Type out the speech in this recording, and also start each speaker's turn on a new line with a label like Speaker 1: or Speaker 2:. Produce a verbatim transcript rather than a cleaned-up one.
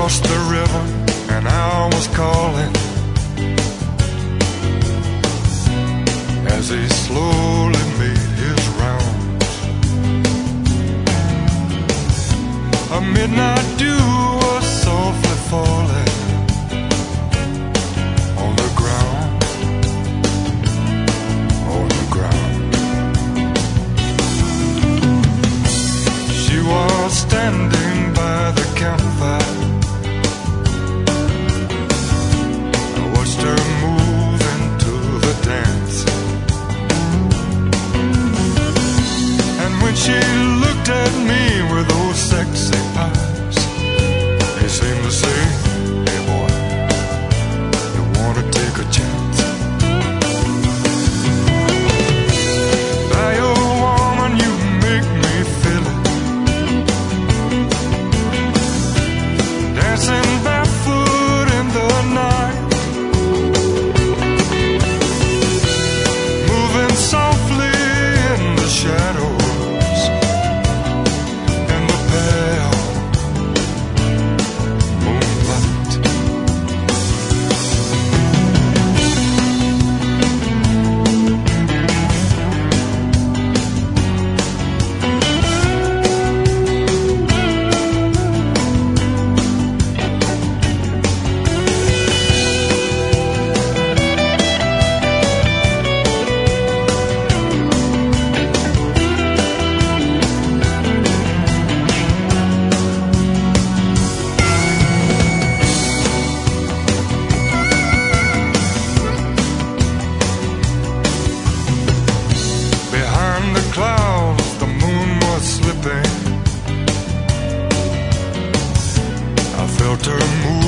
Speaker 1: crossed the river and I was calling as he slowly made his rounds. A midnight dew was softly falling on the ground, on the ground. She was standing by the campfire. I watched her move into the dance, and when she looked at me with those sexy eyes, they seemed to say, "Hey boy, you wanna take a chance?" By your woman, you make me feel it. Dancing barefoot in the night, moving softly in the shadows, in the pale moonlight. Behind the clouds, the moon was slipping. I felt her move